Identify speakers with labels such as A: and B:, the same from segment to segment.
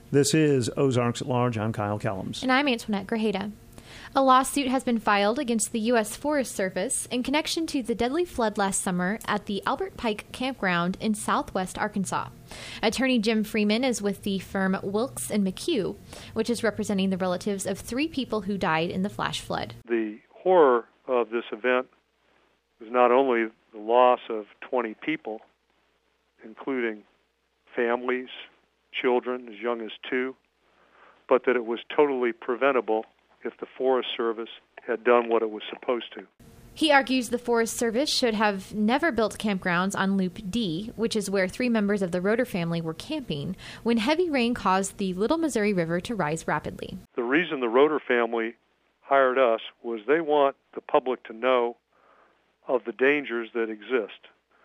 A: This is Ozarks at Large. I'm Kyle Kellums.
B: And I'm Antoinette Grajeda. A lawsuit has been filed against the U.S. Forest Service in connection to the deadly flood last summer at the Albert Pike Campground in southwest Arkansas. Attorney Jim Freeman is with the firm Wilkes and McHugh, which is representing the relatives of 3 people who died in the flash flood.
C: The horror of this event was not only the loss of 20 people, including families, children as young as 2, but that it was totally preventable if the Forest Service had done what it was supposed to.
B: He argues the Forest Service should have never built campgrounds on Loop D, which is where 3 members of the Roeder family were camping, when heavy rain caused the Little Missouri River to rise rapidly.
C: The reason the Roeder family hired us was they want the public to know of the dangers that exist.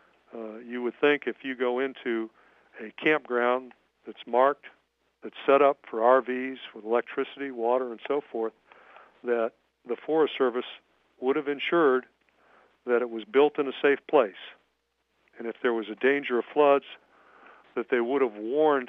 C: You would think if you go into a campground that's marked, that's set up for RVs with electricity, water, and so forth, that the Forest Service would have ensured that it was built in a safe place. And if there was a danger of floods, that they would have warned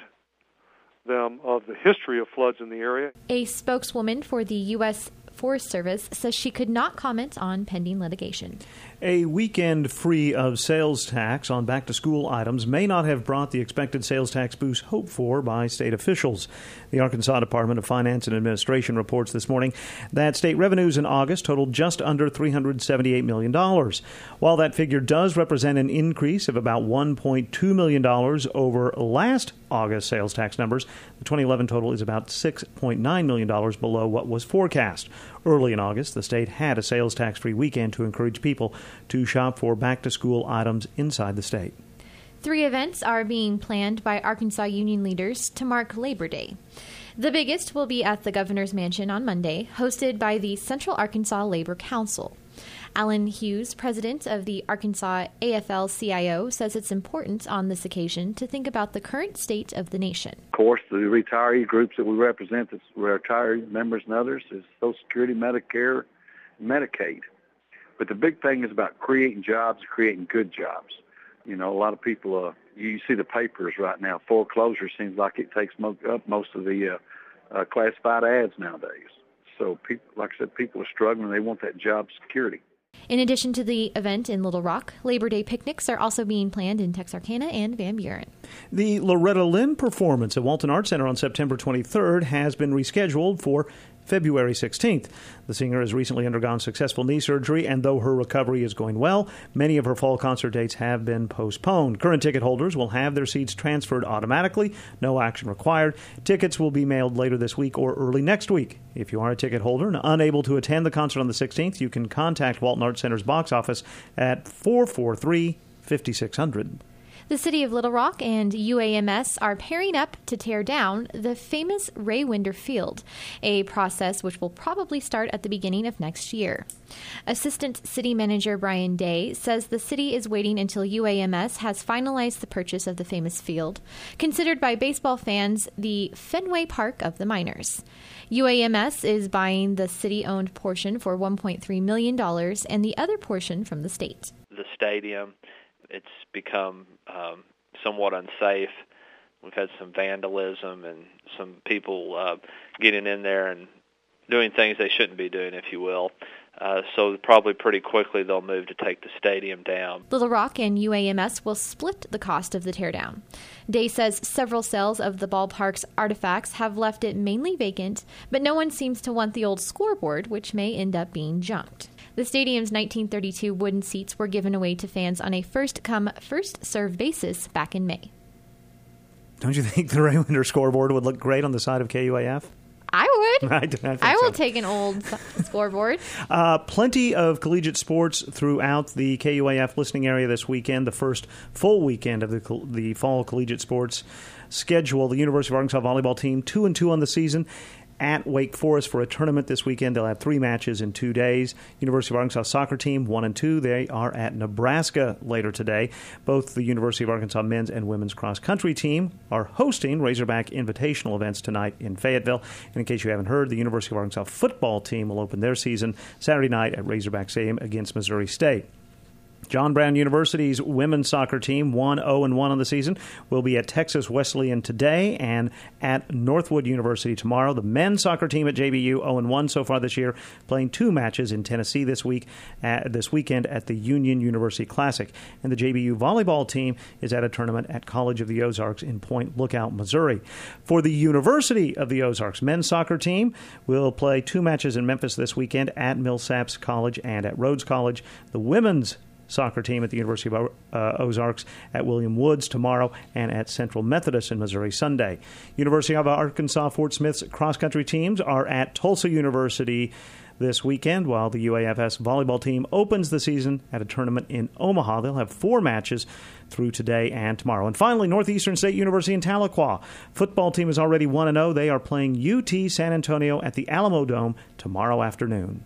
C: them of the history of floods in the area.
B: A spokeswoman for the U.S. Forest Service says she could not comment on pending litigation.
A: A weekend free of sales tax on back-to-school items may not have brought the expected sales tax boost hoped for by state officials. The Arkansas Department of Finance and Administration reports this morning that state revenues in August totaled just under $378 million. While that figure does represent an increase of about $1.2 million over last August sales tax numbers, the 2011 total is about $6.9 million below what was forecast. Early in August, the state had a sales tax-free weekend to encourage people to shop for back-to-school items inside the state.
B: 3 events are being planned by Arkansas union leaders to mark Labor Day. The biggest will be at the Governor's Mansion on Monday, hosted by the Central Arkansas Labor Council. Alan Hughes, president of the Arkansas AFL-CIO, says it's important on this occasion to think about the current state of the nation.
D: Of course, the retiree groups that we represent, the retired members and others, is Social Security, Medicare, Medicaid. But the big thing is about creating jobs, creating good jobs. You know, a lot of people, you see the papers right now, foreclosure seems like it takes up most of the classified ads nowadays. So, people, like I said, people are struggling. They want that job security.
B: In addition to the event in Little Rock, Labor Day picnics are also being planned in Texarkana and Van Buren.
A: The Loretta Lynn performance at Walton Arts Center on September 23rd has been rescheduled for February 16th. The singer has recently undergone successful knee surgery, and though her recovery is going well, many of her fall concert dates have been postponed. Current ticket holders will have their seats transferred automatically, no action required. Tickets will be mailed later this week or early next week. If you are a ticket holder and unable to attend the concert on the 16th, you can contact Walton Arts Center's box office at 443-5600.
B: The city of Little Rock and UAMS are pairing up to tear down the famous Ray Winder Field, a process which will probably start at the beginning of next year. Assistant City Manager Brian Day says the city is waiting until UAMS has finalized the purchase of the famous field, considered by baseball fans the Fenway Park of the Miners. UAMS is buying the city-owned portion for $1.3 million and the other portion from the state.
E: The stadium, it's become somewhat unsafe. We've had some vandalism and some people getting in there and doing things they shouldn't be doing, if you will. So probably pretty quickly they'll move to take the stadium down.
B: Little Rock and UAMS will split the cost of the teardown. Day says several sales of the ballpark's artifacts have left it mainly vacant, but no one seems to want the old scoreboard, which may end up being junked. The stadium's 1932 wooden seats were given away to fans on a first-come, first-served basis back in May.
A: Don't you think the Ray Winder scoreboard would look great on the side of KUAF?
B: I would.
A: I
B: will take an old scoreboard.
A: Plenty of collegiate sports throughout the KUAF listening area this weekend, the first full weekend of the fall collegiate sports schedule. The University of Arkansas volleyball team 2-2 on the season. At Wake Forest for a tournament this weekend. They'll have 3 matches in 2 days. University of Arkansas soccer team 1-2. They are at Nebraska later today. Both the University of Arkansas men's and women's cross country team are hosting Razorback Invitational events tonight in Fayetteville. And in case you haven't heard, the University of Arkansas football team will open their season Saturday night at Razorback Stadium against Missouri State. John Brown University's women's soccer team, 1-0-1 on the season, will be at Texas Wesleyan today and at Northwood University tomorrow. The men's soccer team at JBU, 0-1 so far this year, playing 2 matches in Tennessee this weekend at the Union University Classic. And the JBU volleyball team is at a tournament at College of the Ozarks in Point Lookout, Missouri. For the University of the Ozarks men's soccer team, will play 2 matches in Memphis this weekend at Millsaps College and at Rhodes College. The women's soccer team at the University of Ozarks at William Woods tomorrow and at Central Methodist in Missouri Sunday. University of Arkansas Fort Smith's cross-country teams are at Tulsa University this weekend, while the UAFS volleyball team opens the season at a tournament in Omaha. They'll have 4 matches through today and tomorrow. And finally, Northeastern State University in Tahlequah. Football team is already 1-0. They are playing UT San Antonio at the Alamo Dome tomorrow afternoon.